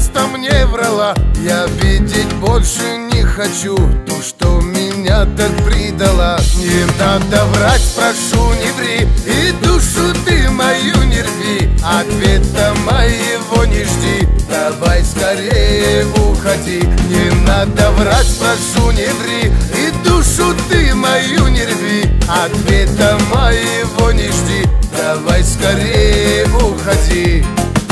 часто мне врала. Я видеть больше не хочу ту, что меня так предала. Не надо врать, прошу, не ври, и душу ты мою не рви. Ответа моего не жди, давай скорее уходи. Не надо врать, прошу, не ври, и душу ты мою не рви. Ответа моего не жди, давай скорее уходи.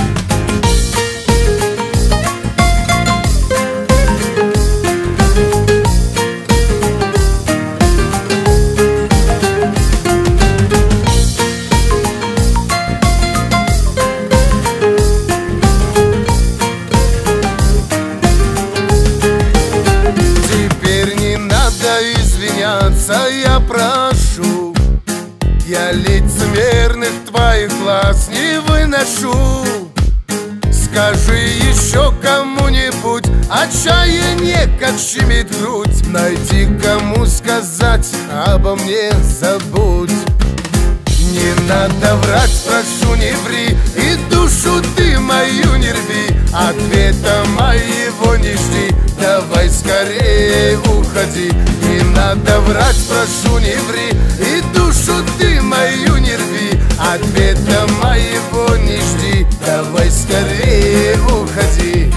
Я прошу, я лицемерных твоих глаз не выношу. Скажи еще кому-нибудь, отчаяние как щемит грудь. Найди кому сказать, обо мне забудь. Не надо врать, прошу, не ври, и душу ты мою не рви. Ответа моего не жди, давай скорее уходи. Не надо врать, прошу, не ври, и душу ты мою не рви. Ответа моего не жди, давай скорее уходи.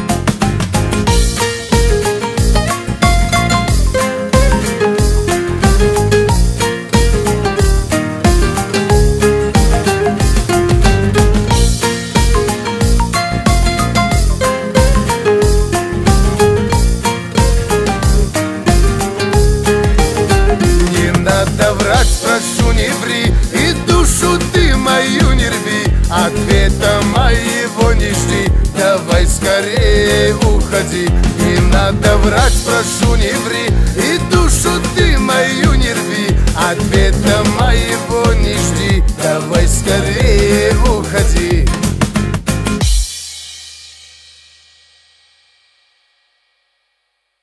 Прошу, не ври, и душу ты мою не рви. Ответа моего не жди, давай скорее уходи. Не надо врать, прошу, не ври, и душу ты мою не рви. Ответа моего не жди, давай скорее уходи.